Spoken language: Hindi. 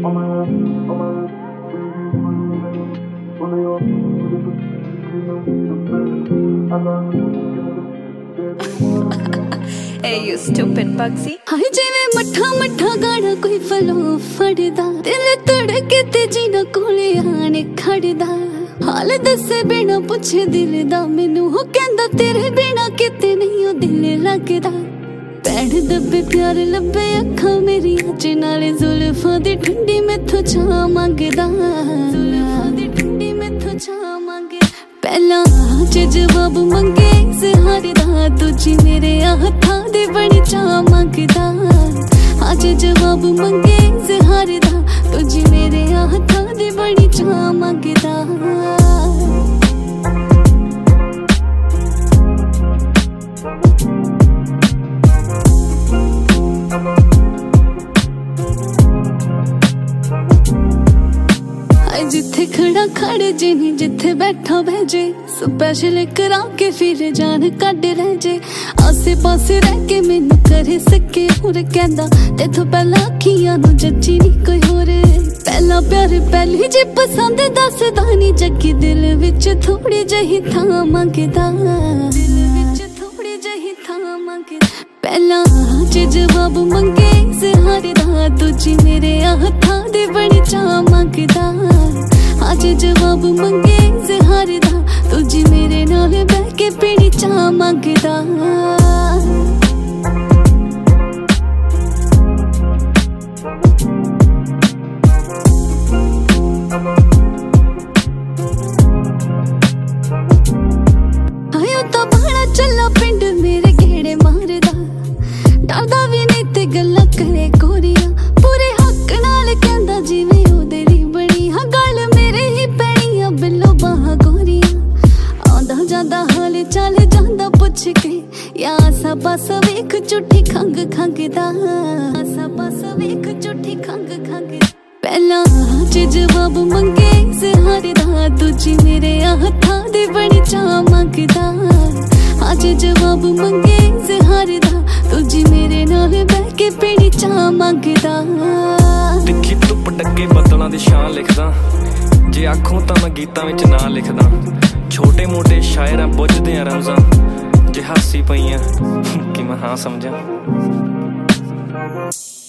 Hey, you stupid Bugsy. हाय जिवें मठा मठा गाना कोई फलो फड़दा, दिल धड़के ते जीना कोले आने खड़दा। हाल दसे बिना पुछे दिल दा मैनू हो कहंदा तेरे बिना किते नहीं ओ दिल लगदा। पैड़ दबे प्यार लब्बे अखां मेरी अज नाले जुल्फां दी ठंडी मैथों छां मंगदा। जुल्फां दी ठंडी मैथों छां मंगदा। पहला च जवाब मंगे इज़हार दा, दूजी मेरे हत्थां दे बड़ी चाह मंगदा। अज जवाब मंगे इज़हार दा, दूजी मेरे हत्थां दे बड़ी चाह मंगदा। जिथे खड़ा खड़ जे नी जिथे बैठा बह जे, स्पेशल करा के फिर जान कड रह जे। आसे पासे रह के मैनू करे सके होर कहंदा तेथों पहला अखियां नू जच्ची नी कोई होर। पहला प्यार पहली जी पसंद दसदा नी जगी, दिल विच थोड़ी जही थां मंगदा। दिल विच थोड़ी जही थां मंगदा। पहला च जवाब मंगे इज़हार दा, दूजी मेरे हत्थां दे बड़ी चाह मंगदा। अज जवाब मंगे इज़हार दा, दूजी मेरे नाल बैठ के पीनी चाह मंगदा। आयो तो बड़ा चला पिंड मेरे घेड़े मारदा, डरदा भी नहीं ते गल्लां करे कोरिया। पूरे हक नाल कहंदा जिवें ओदे दी बनी हां गल मेरे ही पैणिया बिल्लो बाहां गोरिया। आंदा जांदा हाल चाल जांदा पुछ के, या आसा पासा वेख झूठी खंग खंगदा। आसा पासा वेख झूठी खंग खंगदा। पहला च जवाब मंगे इज़हार दा, दूजी मेरे हत्थां दे बड़ी चाह मंगदा। अज जवाब मंगे इज़हार दा, दूजी मेरे नाल बैठ के पीनी चाह मंगदा। तिखी धुप डगे बदलां दी शान लिखदा, जे आखूं तां मैं गीतां विच नां लिखदा। छोटे मोटे शायरां बुझदे आ रमज़ां, जे हासी पईयां कि मैं हां समझां।